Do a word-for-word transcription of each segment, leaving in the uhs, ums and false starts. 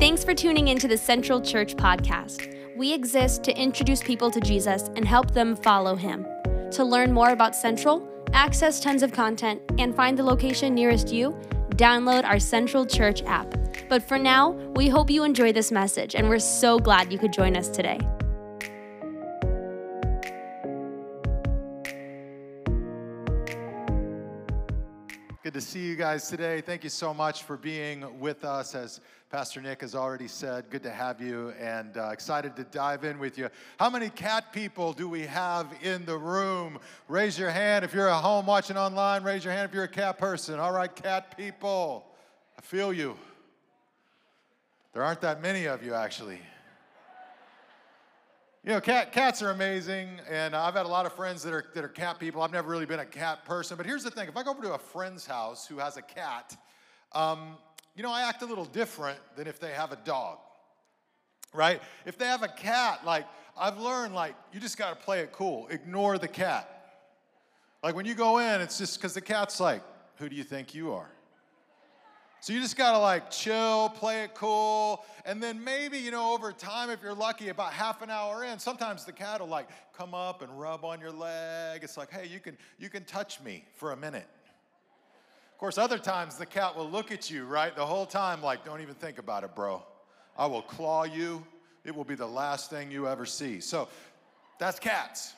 Thanks for tuning into the Central Church podcast. We exist to introduce people to Jesus and help them follow him. To learn more about Central, access tons of content, and find the location nearest you, download our Central Church app. But for now, we hope you enjoy this message, and we're so glad you could join us today. Good to see you guys today. Thank you so much for being with us. As Pastor Nick has already said, good to have you and uh, excited to dive in with you. How many cat people do we have in the room? Raise your hand. If you're at home watching online, raise your hand if you're a cat person. All right, cat people. I feel you. There aren't that many of you, actually. You know, cat, cats are amazing, and I've had a lot of friends that are, that are cat people. I've never really been a cat person, but here's the thing. If I go over to a friend's house who has a cat, um, you know, I act a little different than if they have a dog, right? If they have a cat, like, I've learned, like, you just got to play it cool. Ignore the cat. Like, when you go in, it's just because the cat's like, who do you think you are? So you just gotta like chill, play it cool, and then maybe, you know, over time, if you're lucky, about half an hour in, sometimes the cat will like come up and rub on your leg. It's like, hey, you can you can touch me for a minute. Of course, other times the cat will look at you, right, the whole time like, don't even think about it, bro. I will claw you. It will be the last thing you ever see. So that's cats.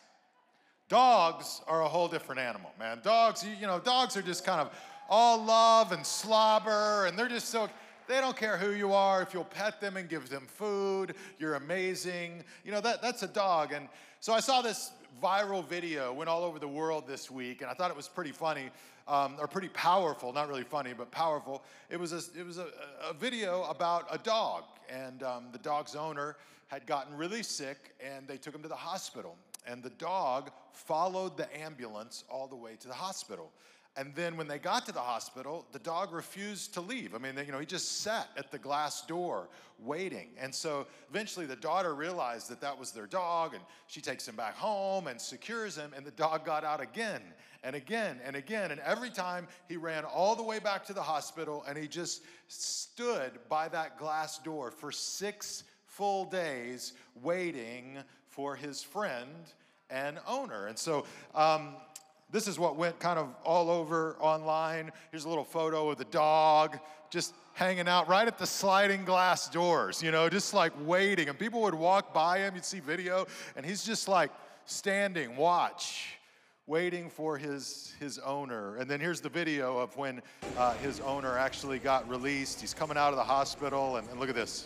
Dogs are a whole different animal, man. Dogs, you, you know, dogs are just kind of all love and slobber, and they're just so, they don't care who you are. If you'll pet them and give them food, you're amazing. You know, that that's a dog. And so I saw this viral video, went all over the world this week, and I thought it was pretty funny, um, or pretty powerful, not really funny, but powerful. It was a, it was a, a video about a dog, and um, the dog's owner had gotten really sick, and they took him to the hospital. And the dog followed the ambulance all the way to the hospital. And then when they got to the hospital, the dog refused to leave. I mean, they, you know, he just sat at the glass door waiting. And so eventually the daughter realized that that was their dog, and she takes him back home and secures him, and the dog got out again and again and again. And every time he ran all the way back to the hospital, and he just stood by that glass door for six full days waiting for his friend and owner. And so, um, this is what went kind of all over online. Here's a little photo of the dog just hanging out right at the sliding glass doors, you know, just like waiting. And people would walk by him, you'd see video, and he's just like standing, watch, waiting for his, his owner. And then here's the video of when uh, his owner actually got released. He's coming out of the hospital, and, and look at this.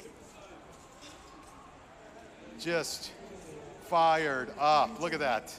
Just fired up. Look at that.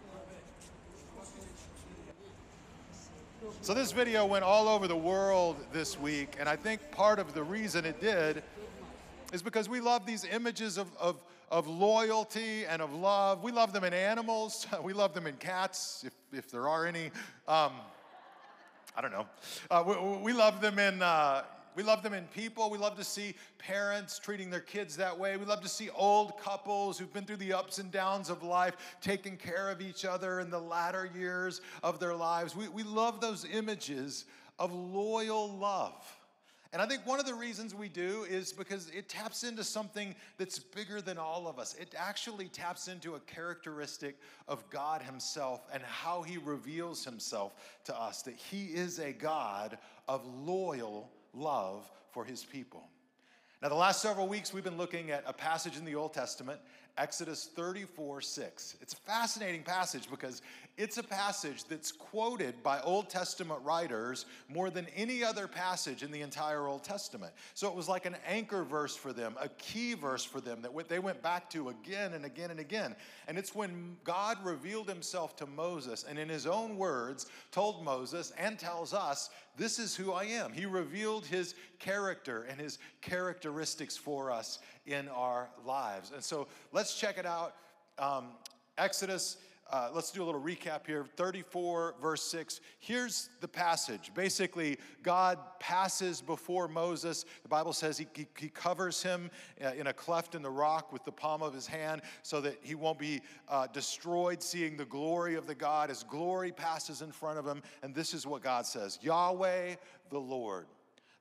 So this video went all over the world this week, and I think part of the reason it did is because we love these images of, of, of loyalty and of love. We love them in animals. We love them in cats, if, if there are any. Um, I don't know. Uh, we, we love them in... Uh, We love them in people. We love to see parents treating their kids that way. We love to see old couples who've been through the ups and downs of life, taking care of each other in the latter years of their lives. We, we love those images of loyal love. And I think one of the reasons we do is because it taps into something that's bigger than all of us. It actually taps into a characteristic of God himself and how he reveals himself to us, that he is a God of loyal love for his people. Now, the last several weeks, we've been looking at a passage in the Old Testament, Exodus thirty-four six. It's a fascinating passage because it's a passage that's quoted by Old Testament writers more than any other passage in the entire Old Testament. So it was like an anchor verse for them, a key verse for them that they went back to again and again and again. And it's when God revealed himself to Moses and in his own words told Moses and tells us, this is who I am. He revealed his character and his characteristics for us in our lives. And so let's check it out. Um, Exodus, uh, let's do a little recap here. thirty-four, verse six. Here's the passage. Basically, God passes before Moses. The Bible says he, he, he covers him uh, in a cleft in the rock with the palm of his hand so that he won't be uh, destroyed, seeing the glory of the God. His glory passes in front of him. And this is what God says. Yahweh, the Lord,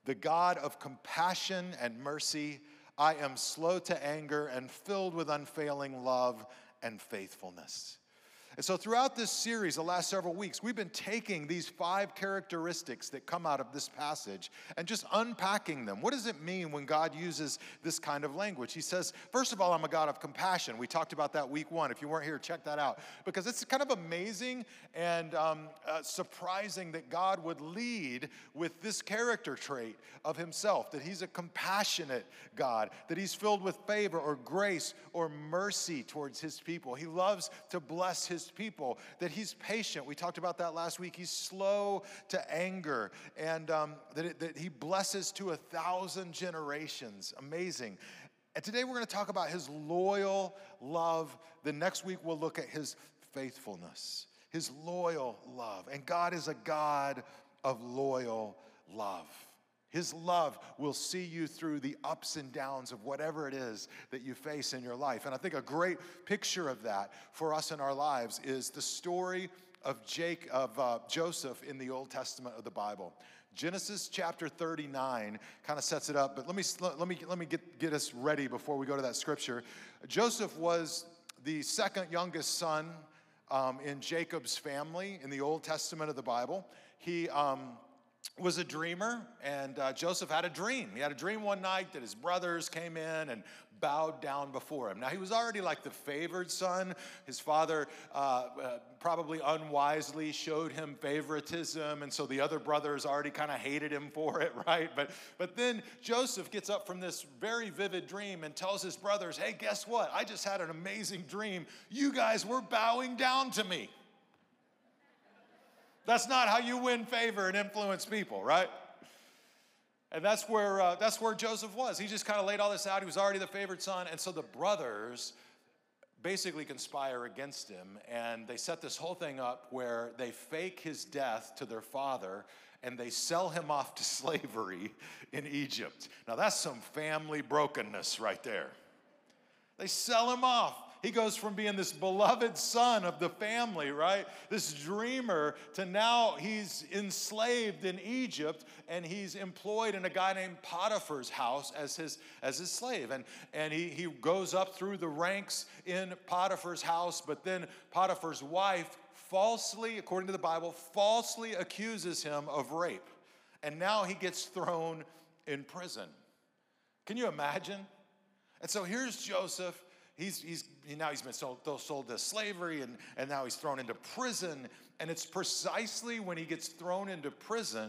the God of compassion and mercy. I am slow to anger and filled with unfailing love and faithfulness. And so throughout this series, the last several weeks, we've been taking these five characteristics that come out of this passage and just unpacking them. What does it mean when God uses this kind of language? He says, first of all, I'm a God of compassion. We talked about that week one. If you weren't here, check that out. Because it's kind of amazing and um, uh, surprising that God would lead with this character trait of himself, that he's a compassionate God, that he's filled with favor or grace or mercy towards his people. He loves to bless his people, that he's patient. We talked about that last week. He's slow to anger, and um, that, it, that he blesses to a thousand generations. Amazing. And today we're going to talk about his loyal love. The next week we'll look at his faithfulness, his loyal love. And God is a God of loyal love. His love will see you through the ups and downs of whatever it is that you face in your life. And I think a great picture of that for us in our lives is the story of Jake, of uh, Joseph in the Old Testament of the Bible. Genesis chapter thirty-nine kind of sets it up, but let me let me let me get get us ready before we go to that scripture. Joseph was the second youngest son um, in Jacob's family in the Old Testament of the Bible. He um, was a dreamer, and uh, Joseph had a dream. He had a dream one night that his brothers came in and bowed down before him. Now, he was already like the favored son. His father uh, uh, probably unwisely showed him favoritism, and so the other brothers already kind of hated him for it, right? But, but then Joseph gets up from this very vivid dream and tells his brothers, hey, guess what? I just had an amazing dream. You guys were bowing down to me. That's not how you win favor and influence people, right? And that's where uh, that's where Joseph was. He just kind of laid all this out. He was already the favored son. And so the brothers basically conspire against him. And they set this whole thing up where they fake his death to their father and they sell him off to slavery in Egypt. Now that's some family brokenness right there. They sell him off. He goes from being this beloved son of the family, right? This dreamer, to now he's enslaved in Egypt, and he's employed in a guy named Potiphar's house as his as his slave. And, and he, he goes up through the ranks in Potiphar's house, but then Potiphar's wife falsely, according to the Bible, falsely accuses him of rape. And now he gets thrown in prison. Can you imagine? And so here's Joseph. He's, he's, now he's been sold, sold to slavery, and, and now he's thrown into prison. And it's precisely when he gets thrown into prison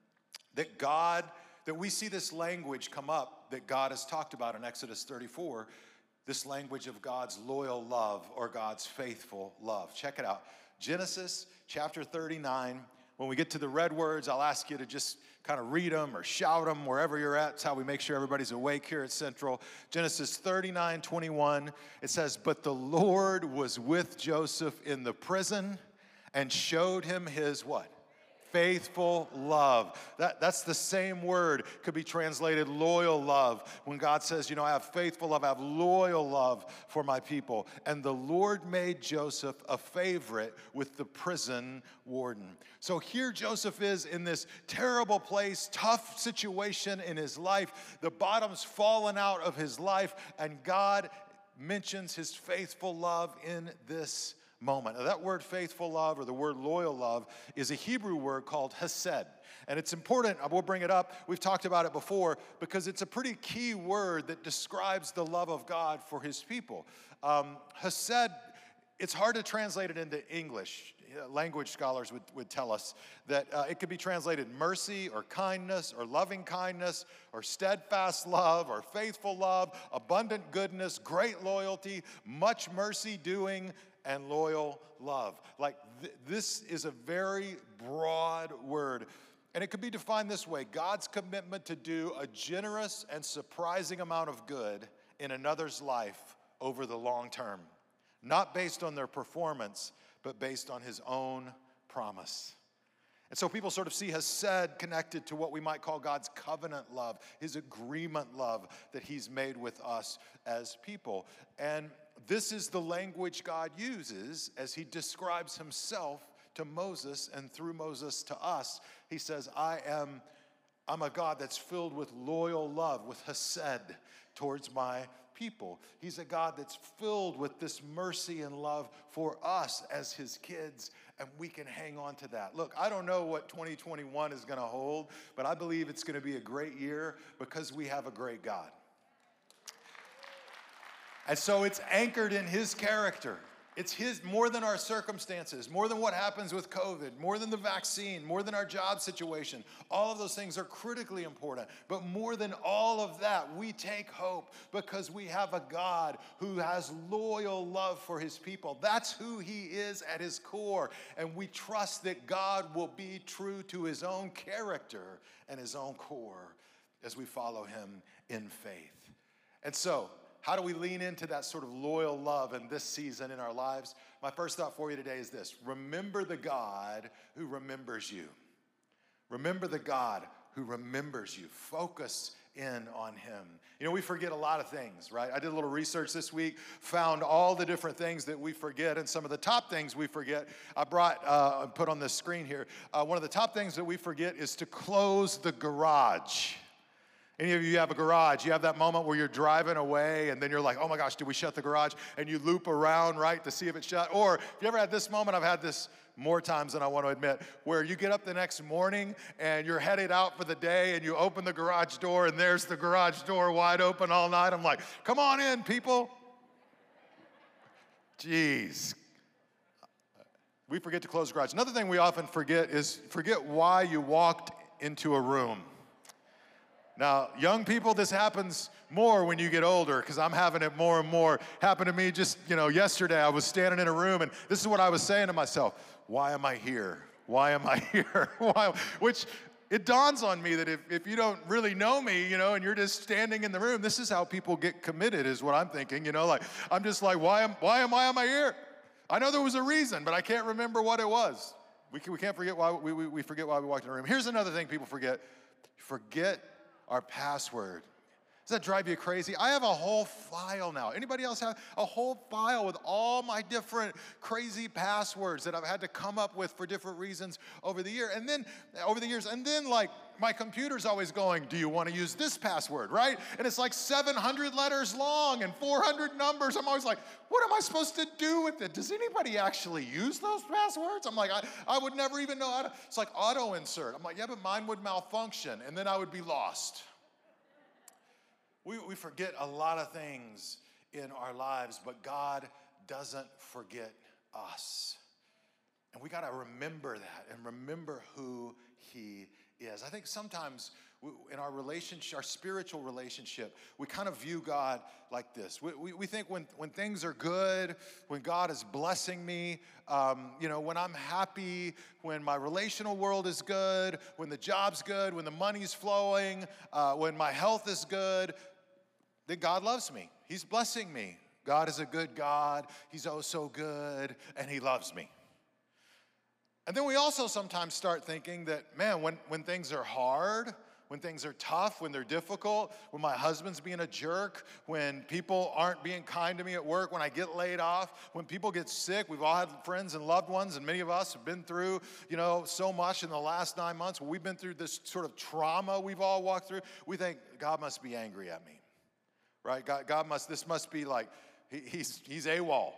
that God, that we see this language come up that God has talked about in Exodus thirty-four, this language of God's loyal love or God's faithful love. Check it out. Genesis chapter thirty-nine. When we get to the red words, I'll ask you to just kind of read them or shout them wherever you're at. That's how we make sure everybody's awake here at Central. Genesis thirty-nine twenty-one, it says, but the Lord was with Joseph in the prison and showed him his what? Faithful love. That, that's the same word, could be translated loyal love. When God says, you know, I have faithful love, I have loyal love for my people. And the Lord made Joseph a favorite with the prison warden. So here Joseph is in this terrible place, tough situation in his life. The bottom's fallen out of his life, and God mentions his faithful love in this moment. Now, that word faithful love or the word loyal love is a Hebrew word called hesed. And it's important, we'll bring it up, we've talked about it before, because it's a pretty key word that describes the love of God for his people. Um, hesed, it's hard to translate it into English. Language scholars would, would tell us that uh, it could be translated mercy or kindness or loving kindness or steadfast love or faithful love, abundant goodness, great loyalty, much mercy doing, and loyal love. Like th- this is a very broad word. And it could be defined this way: God's commitment to do a generous and surprising amount of good in another's life over the long term. Not based on their performance, but based on his own promise. And so people sort of see hesed connected to what we might call God's covenant love, his agreement love that he's made with us as people. And this is the language God uses as he describes himself to Moses, and through Moses to us. He says, I am I'm a God that's filled with loyal love, with hesed towards my people. He's a God that's filled with this mercy and love for us as his kids, and we can hang on to that. Look, I don't know what twenty twenty-one is going to hold, but I believe it's going to be a great year because we have a great God. And so it's anchored in his character. It's his, more than our circumstances, more than what happens with COVID, more than the vaccine, more than our job situation. All of those things are critically important. But more than all of that, we take hope because we have a God who has loyal love for his people. That's who he is at his core. And we trust that God will be true to his own character and his own core as we follow him in faith. And so, how do we lean into that sort of loyal love in this season in our lives? My first thought for you today is this: remember the God who remembers you. Remember the God who remembers you. Focus in on him. You know, we forget a lot of things, right? I did a little research this week, found all the different things that we forget, and some of the top things we forget, I brought, uh, put on the screen here. Uh, one of the top things that we forget is to close the garage. Any of you have a garage, you have that moment where you're driving away and then you're like, oh my gosh, did we shut the garage? And you loop around, right, to see if it's shut. Or if you ever had this moment, I've had this more times than I want to admit, where you get up the next morning and you're headed out for the day and you open the garage door and there's the garage door wide open all night. I'm like, come on in, people. Jeez. We forget to close the garage. Another thing we often forget is forget why you walked into a room. Now, young people, this happens more when you get older because I'm having it more and more. Happened to me just, you know, yesterday. I was standing in a room and this is what I was saying to myself. Why am I here? Why am I here? Why? Which it dawns on me that if, if you don't really know me, you know, and you're just standing in the room, this is how people get committed is what I'm thinking, you know, like I'm just like, why am, why am, why am I here? I know there was a reason, but I can't remember what it was. We, can, we can't forget why we, we, we forget why we walked in the room. Here's another thing people forget. Forget our password. Does that drive you crazy? I have a whole file now. Anybody else have a whole file with all my different crazy passwords that I've had to come up with for different reasons over the year? And then, over the years, and then like my computer's always going, do you want to use this password, right? And it's like seven hundred letters long and four hundred numbers. I'm always like, what am I supposed to do with it? Does anybody actually use those passwords? I'm like, I, I would never even know how to, it's like auto insert. I'm like, yeah, but mine would malfunction and then I would be lost. We, we forget a lot of things in our lives, but God doesn't forget us. And we got to remember that and remember who he is. I think sometimes we, in our relationship, our spiritual relationship, we kind of view God like this. We, we, we think when, when things are good, when God is blessing me, um, you know, when I'm happy, when my relational world is good, when the job's good, when the money's flowing, uh, when my health is good, that God loves me. He's blessing me. God is a good God. He's oh so good, and he loves me. And then we also sometimes start thinking that, man, when, when things are hard, when things are tough, when they're difficult, when my husband's being a jerk, when people aren't being kind to me at work, when I get laid off, when people get sick, we've all had friends and loved ones, and many of us have been through, you know, so much in the last nine months. We've been through this sort of trauma we've all walked through. We think, God must be angry at me. Right? God, God must, this must be like, he, he's, he's AWOL.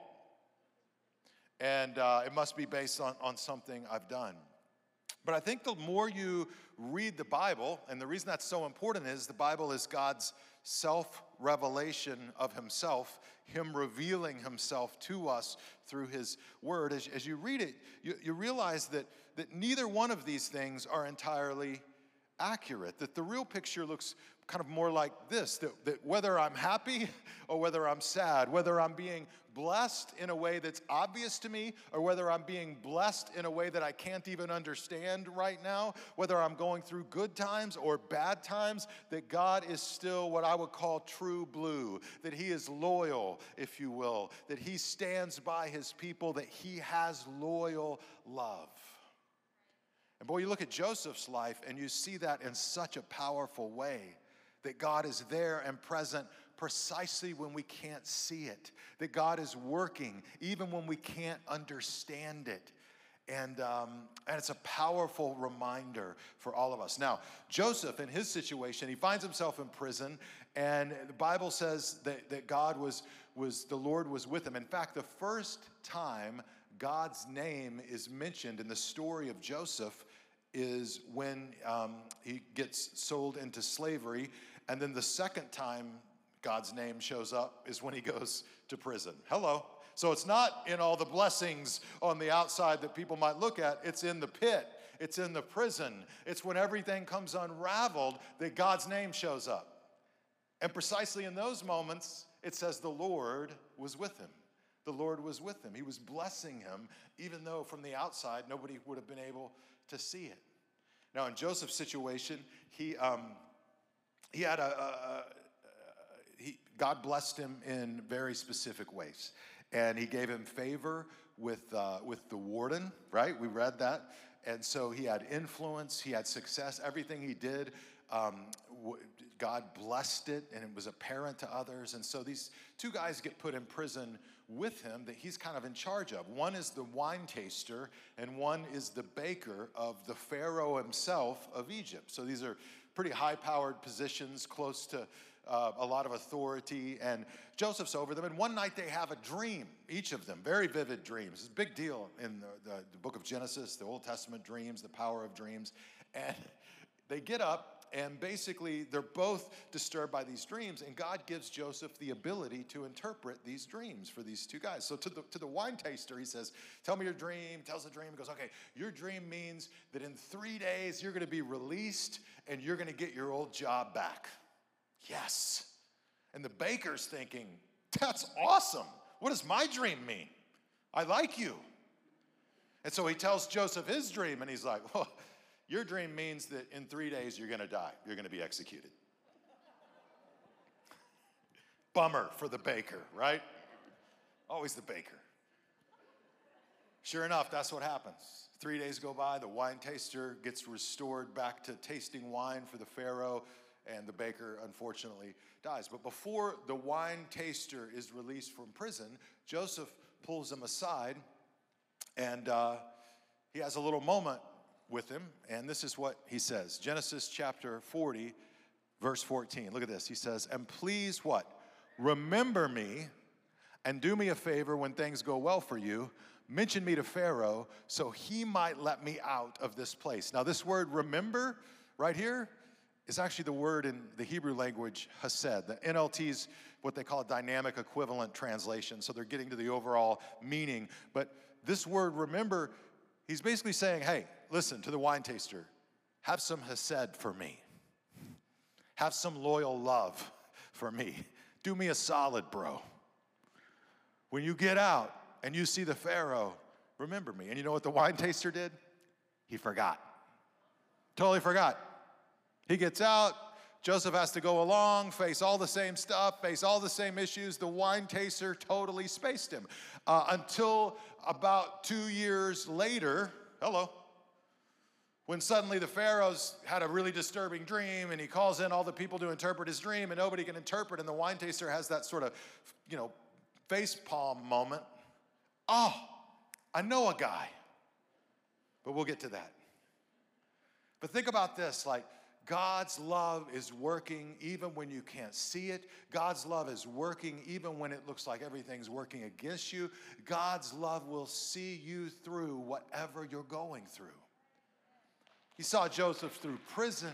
And uh, it must be based on, on something I've done. But I think the more you read the Bible, and the reason that's so important is the Bible is God's self-revelation of himself, him revealing himself to us through his word. As, as you read it, you, you realize that, that neither one of these things are entirely accurate, that the real picture looks kind of more like this, that, that whether I'm happy or whether I'm sad, whether I'm being blessed in a way that's obvious to me or whether I'm being blessed in a way that I can't even understand right now, whether I'm going through good times or bad times, that God is still what I would call true blue, that he is loyal, if you will, that he stands by his people, that he has loyal love. And boy, you look at Joseph's life and you see that in such a powerful way, that God is there and present precisely when we can't see it, that God is working even when we can't understand it. And, um, and it's a powerful reminder for all of us. Now, Joseph, in his situation, he finds himself in prison, and the Bible says that, that God was, was, the Lord was with him. In fact, the first time God's name is mentioned in the story of Joseph is when um, he gets sold into slavery, and then the second time God's name shows up is when he goes to prison. Hello. So it's not in all the blessings on the outside that people might look at. It's in the pit. It's in the prison. It's when everything comes unraveled that God's name shows up. And precisely in those moments, it says the Lord was with him. The Lord was with him. He was blessing him, even though from the outside, nobody would have been able to see it. Now, in Joseph's situation, he, um, he had a, a, a he, God blessed him in very specific ways. And he gave him favor with, uh, with the warden, right? We read that. And so he had influence, he had success. Everything he did, um, w- God blessed it, and it was apparent to others. And so these two guys get put in prison with him that he's kind of in charge of. One is the wine taster, and one is the baker of the Pharaoh himself of Egypt. So these are pretty high-powered positions, close to Uh, a lot of authority, and Joseph's over them. And one night they have a dream, each of them, very vivid dreams. It's a big deal in the, the, the book of Genesis, the Old Testament dreams, the power of dreams. And they get up, and basically they're both disturbed by these dreams, and God gives Joseph the ability to interpret these dreams for these two guys. So to the, to the wine taster, he says, tell me your dream, tells the dream, he goes, okay, your dream means that in three days you're going to be released, and you're going to get your old job back. Yes. And the baker's thinking, that's awesome. What does my dream mean? I like you. And so he tells Joseph his dream, and he's like, well, your dream means that in three days you're going to die. You're going to be executed. Bummer for the baker, right? Always the baker. Sure enough, that's what happens. Three days go by, the wine taster gets restored back to tasting wine for the Pharaoh, and the baker, unfortunately, dies. But before the wine taster is released from prison, Joseph pulls him aside, and uh, he has a little moment with him, and this is what he says. Genesis chapter forty, verse fourteen. Look at this. He says, and please what? Remember me, and do me a favor when things go well for you. Mention me to Pharaoh, so he might let me out of this place. Now, this word remember right here, is actually the word in the Hebrew language, hesed. The N L T's what they call a dynamic equivalent translation, so they're getting to the overall meaning. But this word, remember, he's basically saying, hey, listen to the wine taster, have some hesed for me. Have some loyal love for me. Do me a solid, bro. When you get out and you see the Pharaoh, remember me. And you know what the wine taster did? He forgot. Totally forgot. He gets out, Joseph has to go along, face all the same stuff, face all the same issues. The wine taster totally spaced him. Uh, until about two years later, hello, when suddenly the Pharaoh's had a really disturbing dream, and he calls in all the people to interpret his dream, and nobody can interpret, and the wine taster has that sort of, you know, face palm moment. Oh, I know a guy. But we'll get to that. But think about this, like, God's love is working even when you can't see it. God's love is working even when it looks like everything's working against you. God's love will see you through whatever you're going through. He saw Joseph through prison,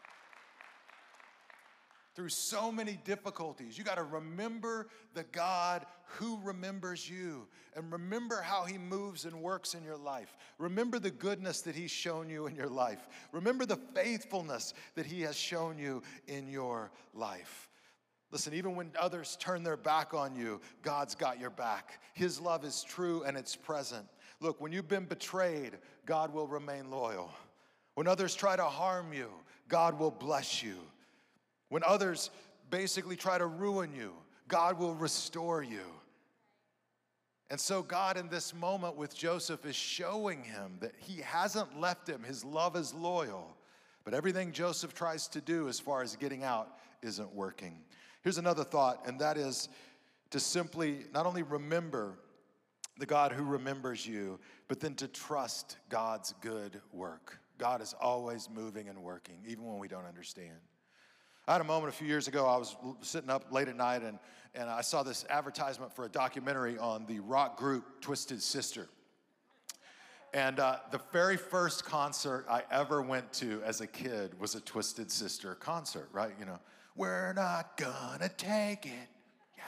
through so many difficulties. You got to remember the God who remembers you, and remember how he moves and works in your life. Remember the goodness that he's shown you in your life. Remember the faithfulness that he has shown you in your life. Listen, even when others turn their back on you, God's got your back. His love is true and it's present. Look, when you've been betrayed, God will remain loyal. When others try to harm you, God will bless you. When others basically try to ruin you, God will restore you. And so God in this moment with Joseph is showing him that he hasn't left him. His love is loyal. But everything Joseph tries to do as far as getting out isn't working. Here's another thought, and that is to simply not only remember, the God who remembers you, but then to trust God's good work. God is always moving and working, even when we don't understand. I had a moment a few years ago. I was sitting up late at night, and, and I saw this advertisement for a documentary on the rock group Twisted Sister. And uh, the very first concert I ever went to as a kid was a Twisted Sister concert, right? You know, we're not gonna take it. Yeah.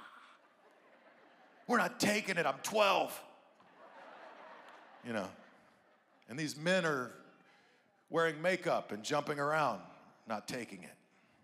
We're not taking it, I'm twelve. You know, and these men are wearing makeup and jumping around, not taking it.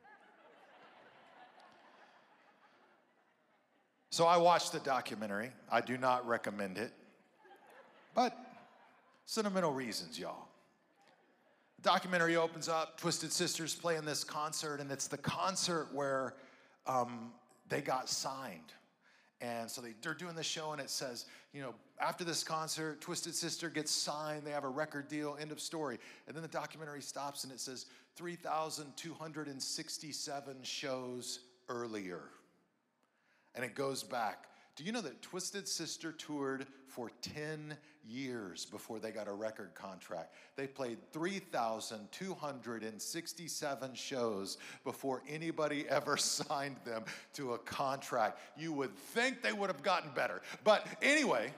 So I watched the documentary. I do not recommend it, but sentimental reasons, y'all. The documentary opens up, Twisted Sisters playing this concert, and it's the concert where um, they got signed. And so they, they're doing the show, and it says, you know, after this concert, Twisted Sister gets signed, they have a record deal, end of story. And then the documentary stops, and it says three thousand two hundred sixty-seven shows earlier. And it goes back. Do you know that Twisted Sister toured for ten years before they got a record contract? They played three thousand two hundred sixty-seven shows before anybody ever signed them to a contract. You would think they would have gotten better. But anyway,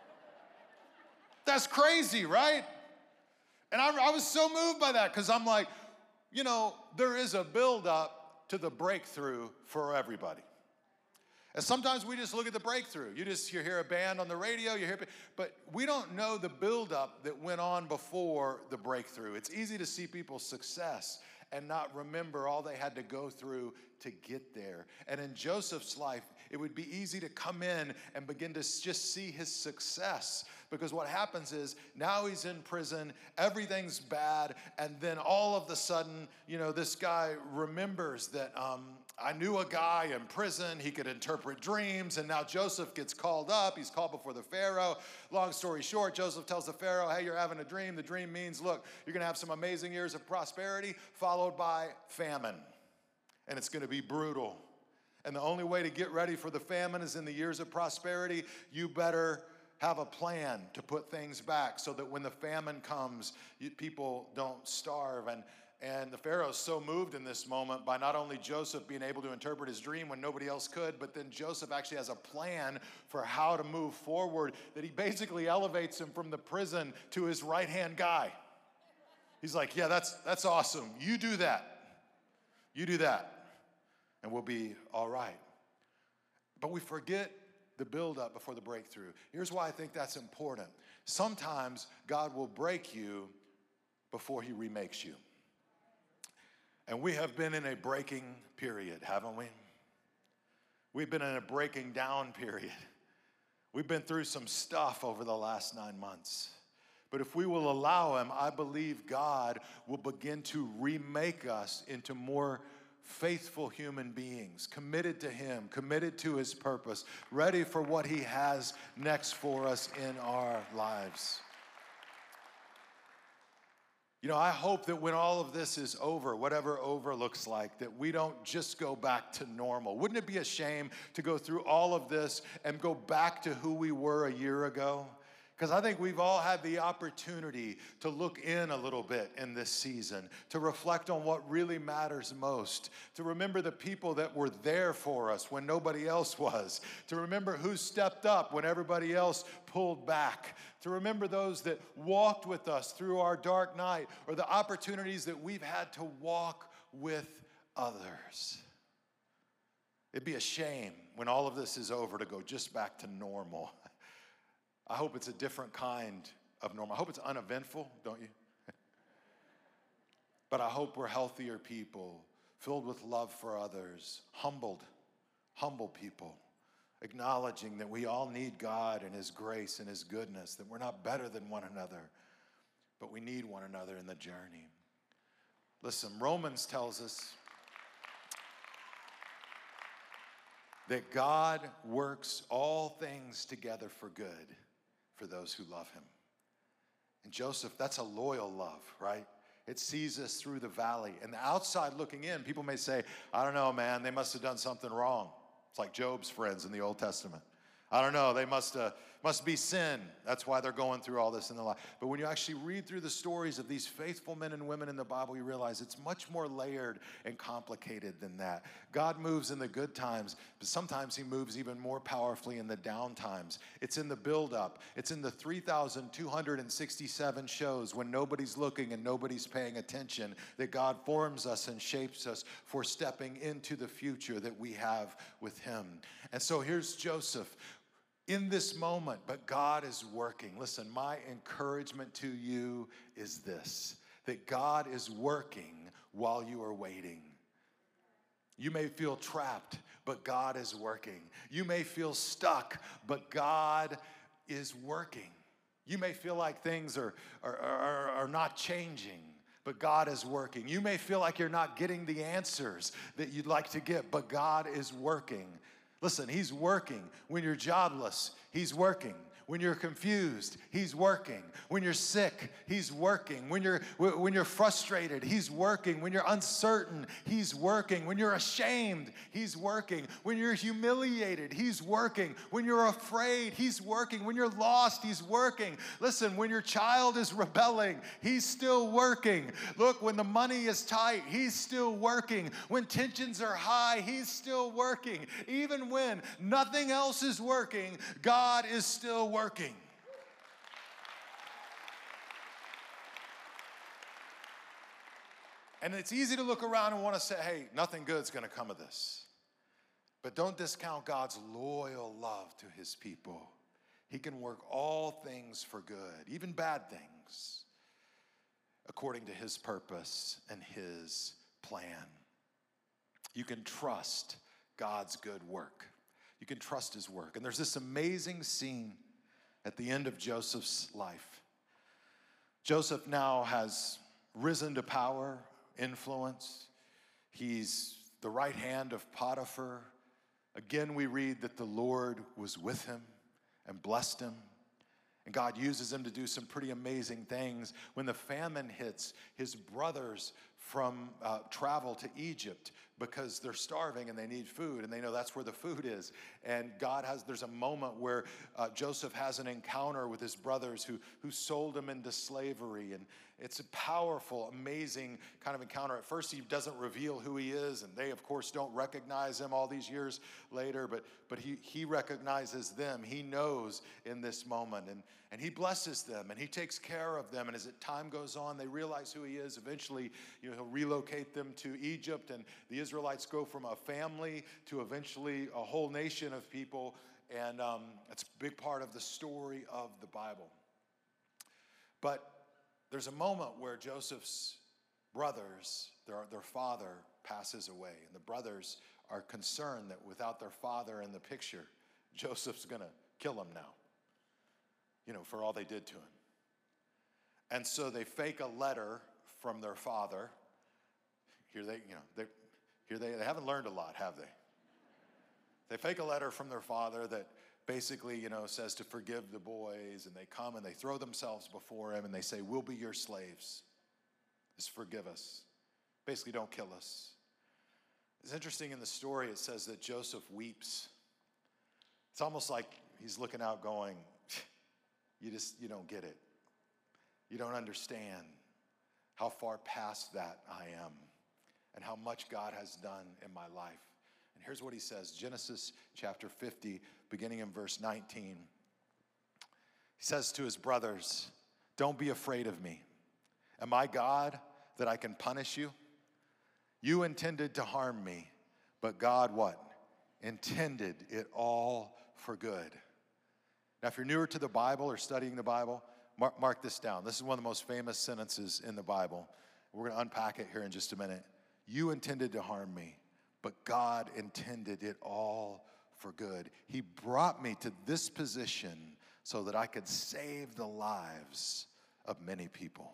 that's crazy, right? And I, I was so moved by that because I'm like, you know, there is a build-up to the breakthrough for everybody. And sometimes we just look at the breakthrough. You just you hear a band on the radio, you hear, but we don't know the buildup that went on before the breakthrough. It's easy to see people's success and not remember all they had to go through to get there. And in Joseph's life, it would be easy to come in and begin to just see his success, because what happens is now he's in prison, everything's bad, and then all of a sudden, you know, this guy remembers that um, I knew a guy in prison, he could interpret dreams, and now Joseph gets called up, he's called before the Pharaoh. Long story short, Joseph tells the Pharaoh, hey, you're having a dream. The dream means, look, you're gonna have some amazing years of prosperity, followed by famine, and it's gonna be brutal. And the only way to get ready for the famine is in the years of prosperity. You better have a plan to put things back so that when the famine comes, you, people don't starve. And, and the Pharaoh's so moved in this moment by not only Joseph being able to interpret his dream when nobody else could, but then Joseph actually has a plan for how to move forward, that he basically elevates him from the prison to his right-hand guy. He's like, yeah, that's, that's awesome. You do that. You do that. And we'll be all right. But we forget the build-up before the breakthrough. Here's why I think that's important. Sometimes God will break you before he remakes you. And we have been in a breaking period, haven't we? We've been in a breaking down period. We've been through some stuff over the last nine months. But if we will allow him, I believe God will begin to remake us into more faithful human beings, committed to him, committed to his purpose, ready for what he has next for us in our lives. You know, I hope that when all of this is over, whatever over looks like, that we don't just go back to normal. Wouldn't it be a shame to go through all of this and go back to who we were a year ago? Because I think we've all had the opportunity to look in a little bit in this season, to reflect on what really matters most, to remember the people that were there for us when nobody else was, to remember who stepped up when everybody else pulled back, to remember those that walked with us through our dark night, or the opportunities that we've had to walk with others. It'd be a shame when all of this is over to go just back to normal. I hope it's a different kind of normal. I hope it's uneventful, don't you? But I hope we're healthier people, filled with love for others, humbled, humble people, acknowledging that we all need God and his grace and his goodness, that we're not better than one another, but we need one another in the journey. Listen, Romans tells us that God works all things together for good for those who love him. And Joseph, that's a loyal love, right? It sees us through the valley. And the outside looking in, people may say, I don't know, man, they must have done something wrong. It's like Job's friends in the Old Testament. I don't know, they must have Must be sin. That's why they're going through all this in their life. But when you actually read through the stories of these faithful men and women in the Bible, you realize it's much more layered and complicated than that. God moves in the good times, but sometimes he moves even more powerfully in the down times. It's in the buildup. It's in the three thousand two hundred sixty-seven shows when nobody's looking and nobody's paying attention that God forms us and shapes us for stepping into the future that we have with him. And so here's Joseph in this moment, but God is working. Listen, my encouragement to you is this, that God is working while you are waiting. You may feel trapped, but God is working. You may feel stuck, but God is working. You may feel like things are, are, are, are not changing, but God is working. You may feel like you're not getting the answers that you'd like to get, but God is working. Listen, he's working. When you're jobless, he's working. When you're confused, he's working. When you're sick, he's working. When you're, when you're frustrated, he's working. When you're uncertain, he's working. When you're ashamed, he's working. When you're humiliated, he's working. When you're afraid, he's working. When you're lost, he's working. Listen, when your child is rebelling, he's still working. Look, when the money is tight, he's still working. When tensions are high, he's still working. Even when nothing else is working, God is still working. working. And it's easy to look around and want to say, hey, nothing good's going to come of this. But don't discount God's loyal love to his people. He can work all things for good, even bad things, according to his purpose and his plan. You can trust God's good work. You can trust his work. And there's this amazing scene at the end of Joseph's life. Joseph now has risen to power, influence. He's the right hand of Potiphar. Again, we read that the Lord was with him and blessed him. And God uses him to do some pretty amazing things. When the famine hits, his brothers from uh, travel to Egypt because they're starving and they need food, and they know that's where the food is. And God has, there's a moment where uh, Joseph has an encounter with his brothers who, who sold him into slavery. And it's a powerful, amazing kind of encounter. At first, he doesn't reveal who he is, and they, of course, don't recognize him all these years later, but, but he, he recognizes them. He knows in this moment, and, and he blesses them, and he takes care of them. And as time goes on, they realize who he is. Eventually, you know, he'll relocate them to Egypt, and the Israelites go from a family to eventually a whole nation of people, and um, it's a big part of the story of the Bible. But there's a moment where Joseph's brothers, their, their father passes away, and the brothers are concerned that without their father in the picture, Joseph's gonna kill him now, you know, for all they did to him. And so they fake a letter from their father. Here they, you know, they, here they, they haven't learned a lot, have they? They fake a letter from their father that basically, you know, says to forgive the boys, and they come and they throw themselves before him and they say, we'll be your slaves. Just forgive us. Basically, don't kill us. It's interesting in the story, it says that Joseph weeps. It's almost like he's looking out going, you just, you don't get it. You don't understand how far past that I am and how much God has done in my life. And here's what he says, Genesis chapter fifty, beginning in verse nineteen. He says to his brothers, don't be afraid of me. Am I God that I can punish you? You intended to harm me, but God what? Intended it all for good. Now, if you're newer to the Bible or studying the Bible, mark, mark this down. This is one of the most famous sentences in the Bible. We're going to unpack it here in just a minute. You intended to harm me, but God intended it all for good. He brought me to this position so that I could save the lives of many people.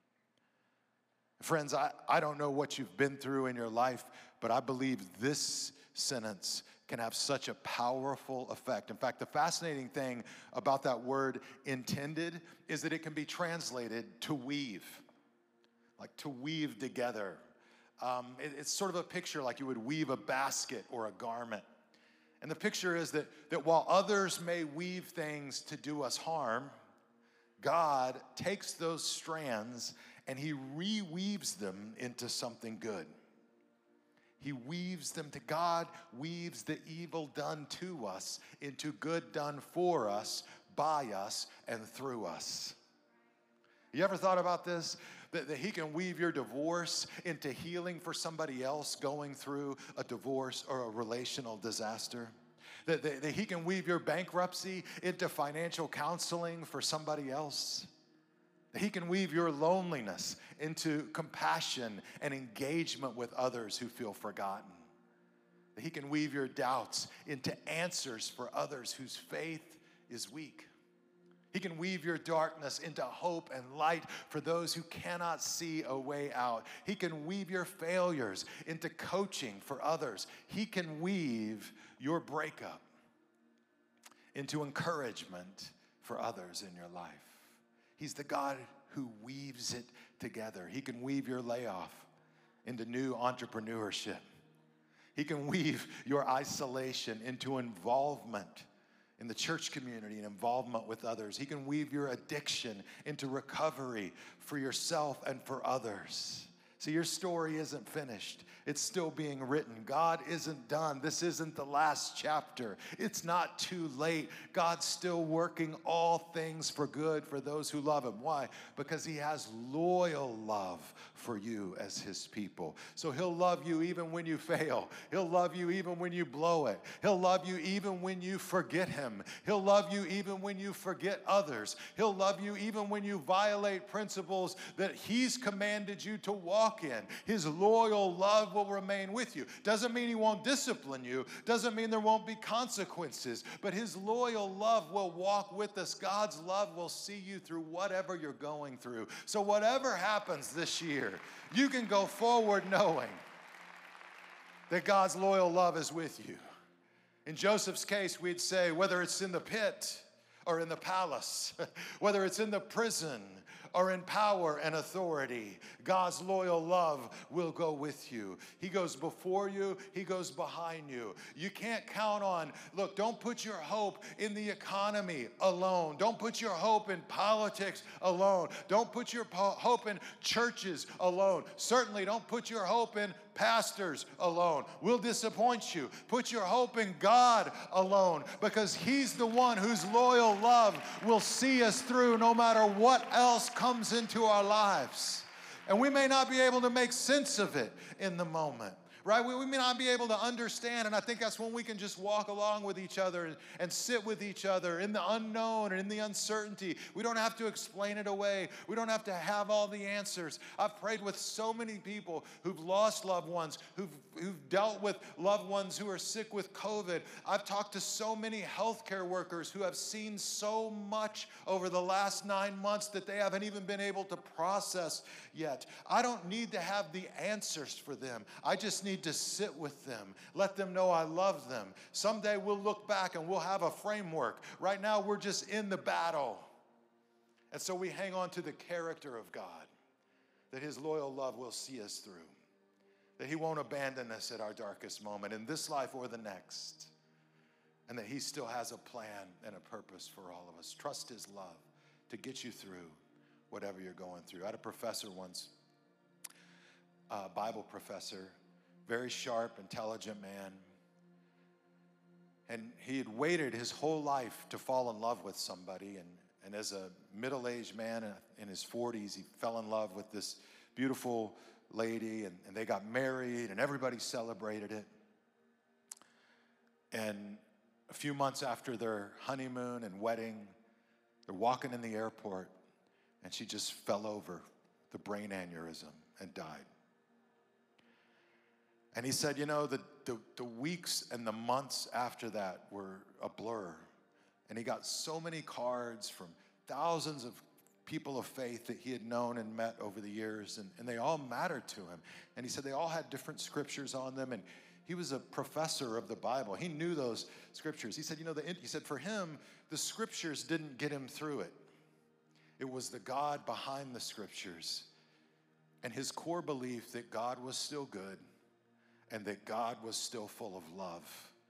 Friends, I, I don't know what you've been through in your life, but I believe this sentence can have such a powerful effect. In fact, the fascinating thing about that word intended is that it can be translated to weave, like to weave together. Um, it, it's sort of a picture like you would weave a basket or a garment. And the picture is that, that while others may weave things to do us harm, God takes those strands and he reweaves them into something good. He weaves them to God, weaves the evil done to us into good done for us, by us, and through us. You ever thought about this? That, that he can weave your divorce into healing for somebody else going through a divorce or a relational disaster? That, that, that he can weave your bankruptcy into financial counseling for somebody else? That he can weave your loneliness into compassion and engagement with others who feel forgotten? That he can weave your doubts into answers for others whose faith is weak? He can weave your darkness into hope and light for those who cannot see a way out. He can weave your failures into coaching for others. He can weave your breakup into encouragement for others in your life. He's the God who weaves it together. He can weave your layoff into new entrepreneurship. He can weave your isolation into involvement in the church community and involvement with others. He can weave your addiction into recovery for yourself and for others. See, your story isn't finished. It's still being written. God isn't done. This isn't the last chapter. It's not too late. God's still working all things for good for those who love him. Why? Because he has loyal love for you as his people. So he'll love you even when you fail. He'll love you even when you blow it. He'll love you even when you forget him. He'll love you even when you forget others. He'll love you even when you violate principles that he's commanded you to walk in. His loyal love will remain with you. Doesn't mean he won't discipline you. Doesn't mean there won't be consequences. But his loyal love will walk with us. God's love will see you through whatever you're going through. So whatever happens this year, you can go forward knowing that God's loyal love is with you. In Joseph's case, we'd say whether it's in the pit or in the palace, whether it's in the prison or in power and authority, God's loyal love will go with you. He goes before you. He goes behind you. You can't count on, look, don't put your hope in the economy alone. Don't put your hope in politics alone. Don't put your po- hope in churches alone. Certainly don't put your hope in pastors alone. We'll disappoint you. Put your hope in God alone, because he's the one whose loyal love will see us through no matter what else comes into our lives. And we may not be able to make sense of it in the moment, right? We, we may not be able to understand, and I think that's when we can just walk along with each other and, and sit with each other in the unknown and in the uncertainty. We don't have to explain it away. We don't have to have all the answers. I've prayed with so many people who've lost loved ones, who've, who've dealt with loved ones who are sick with COVID. I've talked to so many healthcare workers who have seen so much over the last nine months that they haven't even been able to process yet. I don't need to have the answers for them. I just need to sit with them, let them know I love them. Someday we'll look back and we'll have a framework. Right now we're just in the battle. And so we hang on to the character of God, that his loyal love will see us through, that he won't abandon us at our darkest moment in this life or the next, and that he still has a plan and a purpose for all of us. Trust his love to get you through whatever you're going through. I had a professor once, a Bible professor, very sharp, intelligent man. And he had waited his whole life to fall in love with somebody. And, and as a middle-aged man in his forties, he fell in love with this beautiful lady. And, and they got married, and everybody celebrated it. And a few months after their honeymoon and wedding, they're walking in the airport, and she just fell over the brain aneurysm and died. And he said, you know, the, the, the weeks and the months after that were a blur. And he got so many cards from thousands of people of faith that he had known and met over the years, and, and they all mattered to him. And he said they all had different scriptures on them, and he was a professor of the Bible. He knew those scriptures. He said, you know, the, he said for him, the scriptures didn't get him through it. It was the God behind the scriptures and his core belief that God was still good and that God was still full of love.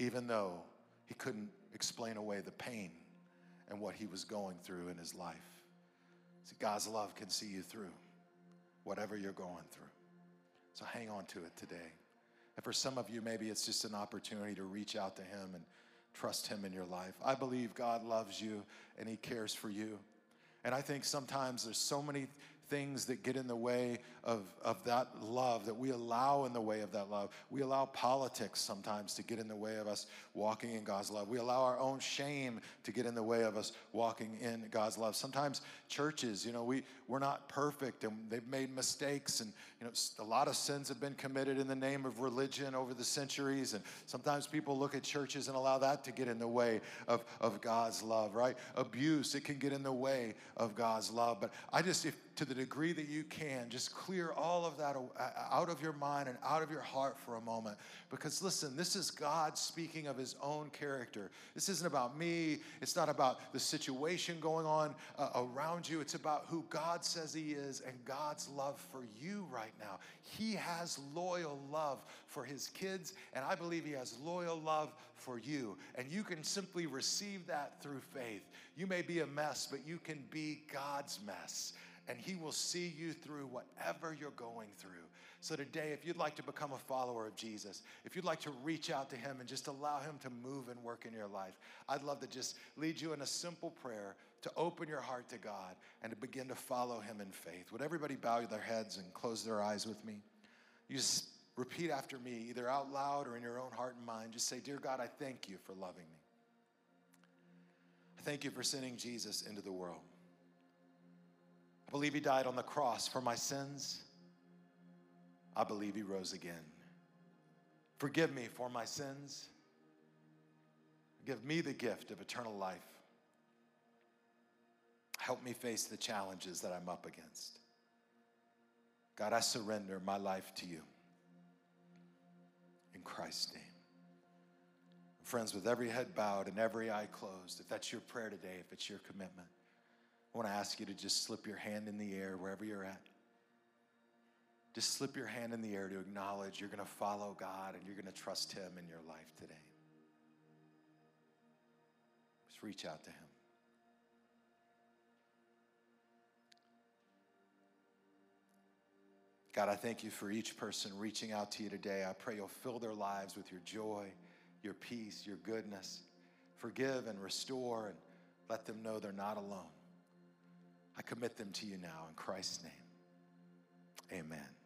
even though he couldn't explain away the pain and what he was going through in his life. See, God's love can see you through whatever you're going through. So hang on to it today. And for some of you, maybe it's just an opportunity to reach out to him and trust him in your life. I believe God loves you and he cares for you. And I think sometimes there's so many things that get in the way of, of that love, that we allow in the way of that love. We allow politics sometimes to get in the way of us walking in God's love. We allow our own shame to get in the way of us walking in God's love. Sometimes churches, you know, we, we're not perfect and they've made mistakes, and you know, a lot of sins have been committed in the name of religion over the centuries, and sometimes people look at churches and allow that to get in the way of, of God's love, right? Abuse, it can get in the way of God's love. But I just, if to the degree that you can, just clear all of that out of your mind and out of your heart for a moment. Because listen, this is God speaking of his own character. This isn't about me. It's not about the situation going on uh, around you. It's about who God says he is and God's love for you right now. He has loyal love for his kids, and I believe he has loyal love for you. And you can simply receive that through faith. You may be a mess, but you can be God's mess. And he will see you through whatever you're going through. So today, if you'd like to become a follower of Jesus, if you'd like to reach out to him and just allow him to move and work in your life, I'd love to just lead you in a simple prayer to open your heart to God and to begin to follow him in faith. Would everybody bow their heads and close their eyes with me? You just repeat after me, either out loud or in your own heart and mind. Just say, "Dear God, I thank you for loving me. I thank you for sending Jesus into the world. I believe he died on the cross for my sins. I believe he rose again. Forgive me for my sins. Give me the gift of eternal life. Help me face the challenges that I'm up against. God, I surrender my life to you. In Christ's name." Friends, with every head bowed and every eye closed, if that's your prayer today, if it's your commitment, I want to ask you to just slip your hand in the air wherever you're at. Just slip your hand in the air to acknowledge you're going to follow God and you're going to trust him in your life today. Just reach out to him. God, I thank you for each person reaching out to you today. I pray you'll fill their lives with your joy, your peace, your goodness. Forgive and restore and let them know they're not alone. I commit them to you now in Christ's name. Amen.